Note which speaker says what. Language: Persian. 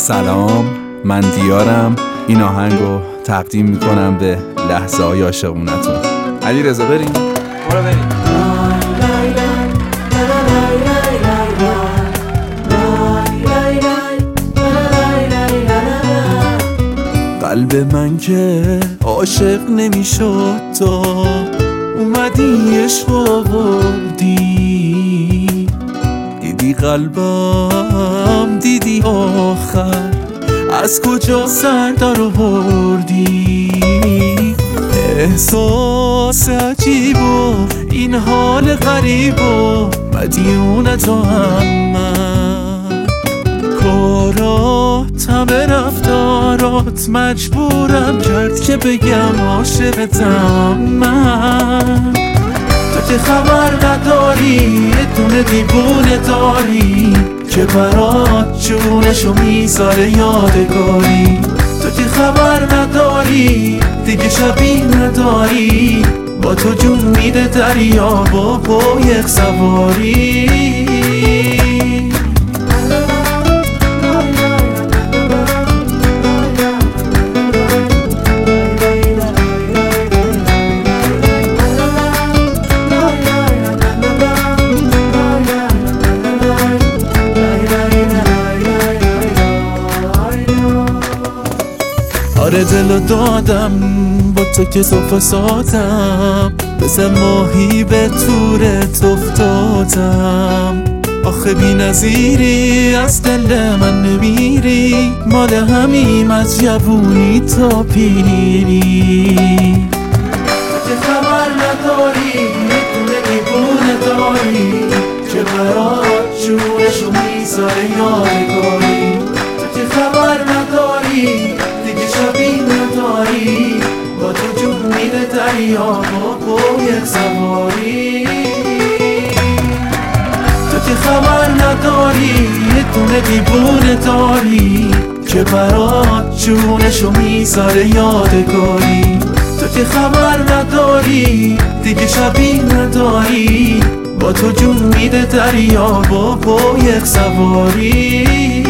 Speaker 1: سلام، من دیارم. این آهنگو تقدیم میکنم به لحظه های عاشقونتون. علی رضا بریم. برو بریم. قلب من که عاشق نمیشد تا اومدی عشق آوردی، دیدی قلبم، دیدی آخر از کجا سر در آوردی. احساس عجیب و این حال غریب و مدیونتم من، کارات همه رفتارات مجبورم کرد که بگم عاشقتم من. تو که خبر نداری یه دونه دیوونه داری که برات جونشو میذاره یادگاری. تو که خبر نداری دیگه شبیه نداری، با تو جون میده دریا با قایق سواری. آره دلو دادم با تو که صفا ساتم، بزن ماهی به تورت افتادم. آخه بی نظیری از دل من نمیری، مال همیم از جوونی تا پیری. تو که خبر نداری یه دونه دیوونه داری که برات جونشو میذاره یادگاری. تو که خبر نداری دیگه شبیه نداری، با تو جون میده دریا با قایق سواری. تو که خبر نداری یه دونه دیوونه داری که برات جونشو میذاره یادگاری. تو که خبر نداری دیگه شبیه نداری، با تو جون میده دریا با قایق سواری.